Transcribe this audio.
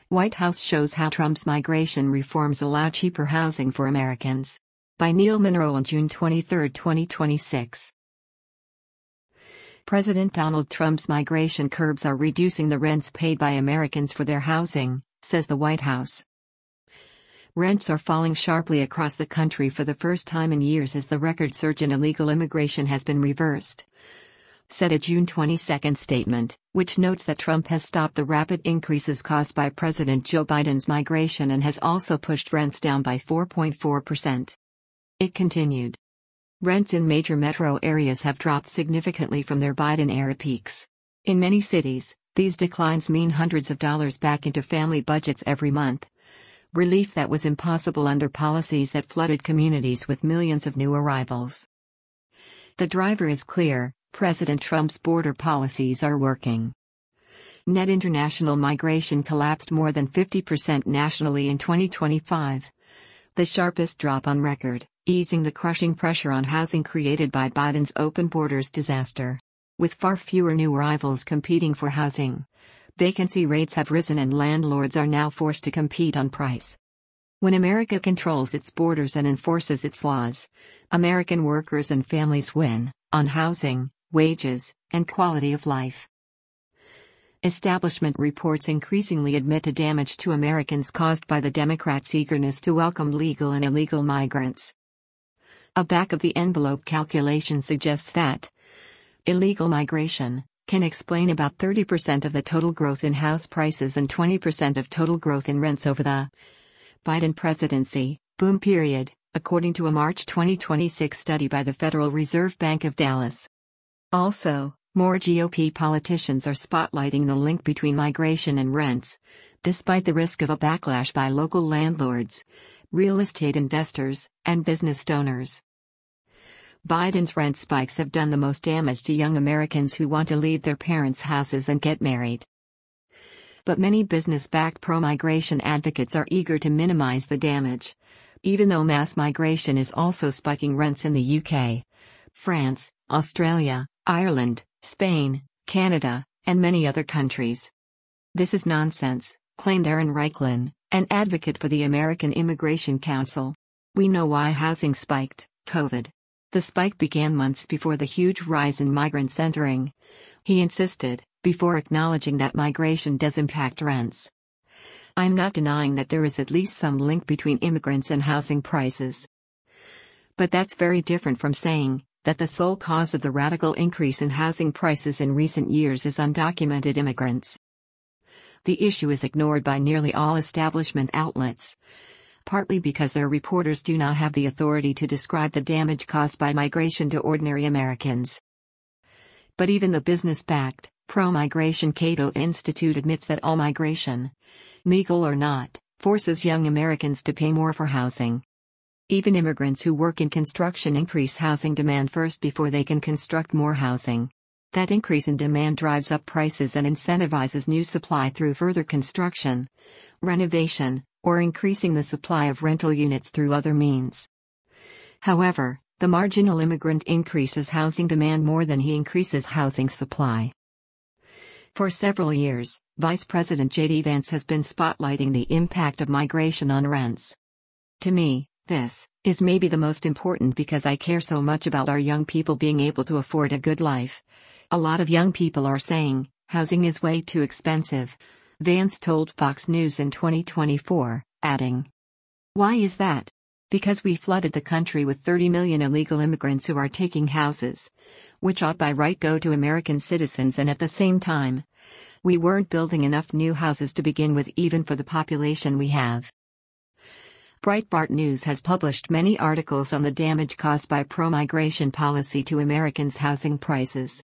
White House shows how Trump's migration reforms allow cheaper housing for Americans. By Neil Monroe on June 23, 2026. President Donald Trump's migration curbs are reducing the rents paid by Americans for their housing, says the White House. Rents are falling sharply across the country for the first time in years as the record surge in illegal immigration has been reversed, said a June 22 statement, which notes that Trump has stopped the rapid increases caused by President Joe Biden's migration and has also pushed rents down by 4.4%. It continued. Rents in major metro areas have dropped significantly from their Biden-era peaks. In many cities, these declines mean hundreds of dollars back into family budgets every month. Relief that was impossible under policies that flooded communities with millions of new arrivals. The driver is clear: President Trump's border policies are working. Net international migration collapsed more than 50% nationally in 2025. The sharpest drop on record, easing the crushing pressure on housing created by Biden's open borders disaster. With far fewer new arrivals competing for housing, vacancy rates have risen and landlords are now forced to compete on price. When America controls its borders and enforces its laws, American workers and families win on housing, wages, and quality of life. Establishment reports increasingly admit to damage to Americans caused by the Democrats' eagerness to welcome legal and illegal migrants. A back-of-the-envelope calculation suggests that illegal migration can explain about 30% of the total growth in house prices and 20% of total growth in rents over the Biden presidency boom period, according to a March 2026 study by the Federal Reserve Bank of Dallas. Also, more GOP politicians are spotlighting the link between migration and rents, despite the risk of a backlash by local landlords, real estate investors, and business donors. Biden's rent spikes have done the most damage to young Americans who want to leave their parents' houses and get married. But many business-backed pro-migration advocates are eager to minimize the damage, even though mass migration is also spiking rents in the UK, France, Australia, Ireland, Spain, Canada, and many other countries. This is nonsense, claimed Aaron Reichlin, an advocate for the American Immigration Council. We know why housing spiked: COVID. The spike began months before the huge rise in migrants entering, he insisted, before acknowledging that migration does impact rents. I'm not denying that there is at least some link between immigrants and housing prices. But that's very different from saying that the sole cause of the radical increase in housing prices in recent years is undocumented immigrants. The issue is ignored by nearly all establishment outlets, partly because their reporters do not have the authority to describe the damage caused by migration to ordinary Americans. But even the business-backed, pro-migration Cato Institute admits that all migration, legal or not, forces young Americans to pay more for housing. Even immigrants who work in construction increase housing demand first before they can construct more housing. That increase in demand drives up prices and incentivizes new supply through further construction, renovation, or increasing the supply of rental units through other means. However, the marginal immigrant increases housing demand more than he increases housing supply. For several years, Vice President J.D. Vance has been spotlighting the impact of migration on rents. To me, this is maybe the most important because I care so much about our young people being able to afford a good life. A lot of young people are saying, housing is way too expensive, Vance told Fox News in 2024, adding, "Why is that? Because we flooded the country with 30 million illegal immigrants who are taking houses, which ought by right go to American citizens, and at the same time, we weren't building enough new houses to begin with even for the population we have." Breitbart News has published many articles on the damage caused by pro-migration policy to Americans' housing prices.